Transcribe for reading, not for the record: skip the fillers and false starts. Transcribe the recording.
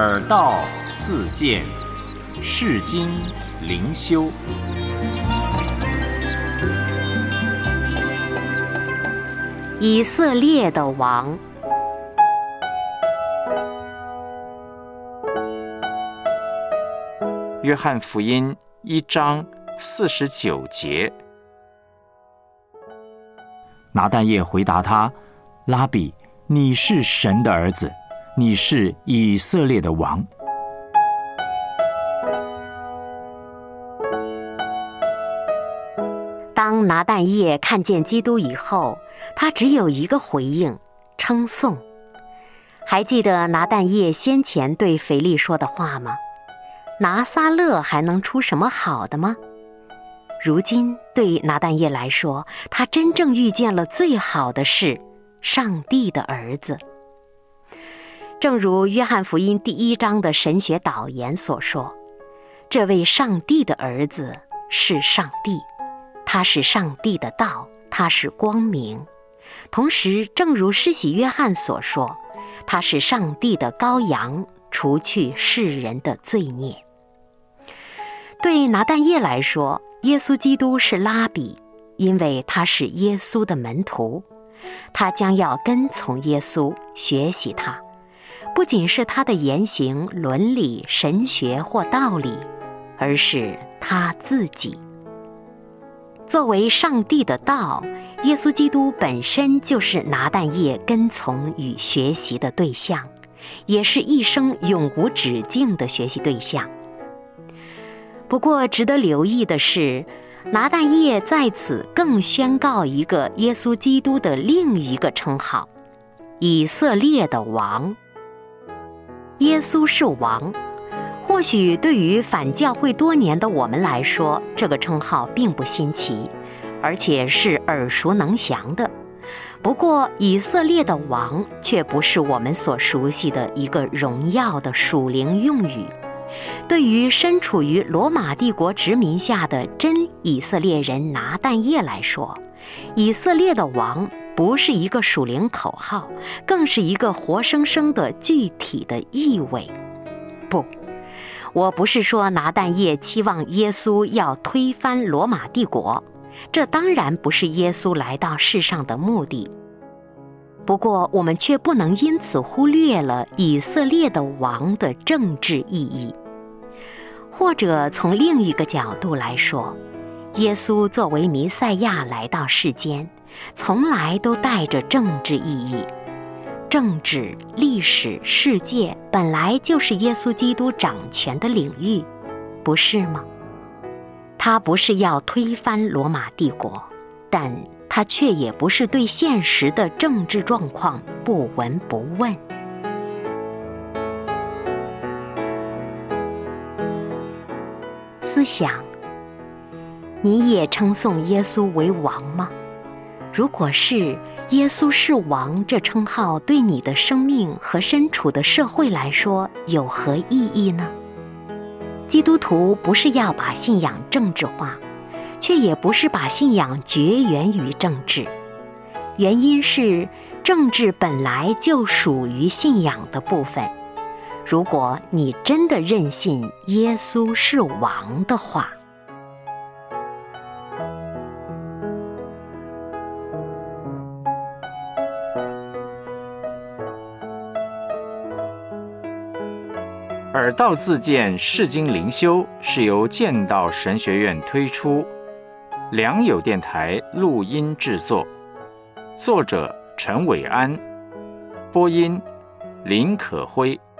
耳道自见，世经灵修。 以色列的王。 约翰福音1章49节。拿但业回答他：拉比，你是神的儿子，你是以色列的王。 当拿但业看见基督以后，他只有一个回应：称颂。还记得拿但业先前对腓力说的话吗？拿撒勒还能出什么好的吗？如今对拿但业来说，他真正遇见了最好的事，上帝的儿子。正如约翰福音第1章的神学导言所说，这位上帝的儿子是上帝，他是上帝的道，他是光明。同时正如施洗约翰所说，他是上帝的羔羊，除去世人的罪孽。对拿但业来说，耶稣基督是拉比，因为他是耶稣的门徒，他将要跟从耶稣，学习他，不仅是他的言行、伦理、神学或道理，而是他自己。作为上帝的道，耶稣基督本身就是拿但业跟从与学习的对象，也是一生永无止境的学习对象。不过值得留意的是，拿但业在此更宣告一个耶稣基督的另一个称号：以色列的王。耶稣是王，或许对于反教会多年的我们来说，这个称号并不新奇，而且是耳熟能详的。不过以色列的王却不是我们所熟悉的一个荣耀的属灵用语。对于身处于罗马帝国殖民下的真以色列人拿但业来说，以色列的王不是一个属灵口号，更是一个活生生的具体的意味。不，我不是说拿但业期望耶稣要推翻罗马帝国，这当然不是耶稣来到世上的目的。不过我们却不能因此忽略了以色列的王的政治意义。或者从另一个角度来说，耶稣作为弥赛亚来到世间，从来都带着政治意义。政治、历史、世界本来就是耶稣基督掌权的领域，不是吗？他不是要推翻罗马帝国，但他却也不是对现实的政治状况不闻不问。思想，你也称颂耶稣为王吗？如果是，耶稣是王这称号对你的生命和身处的社会来说有何意义呢？基督徒不是要把信仰政治化，却也不是把信仰绝缘于政治。原因是政治本来就属于信仰的部分。如果你真的认信耶稣是王的话， 耳道自见，世经灵修是由剑道神学院推出，良友电台录音制作，作者陈伟安，播音林可辉。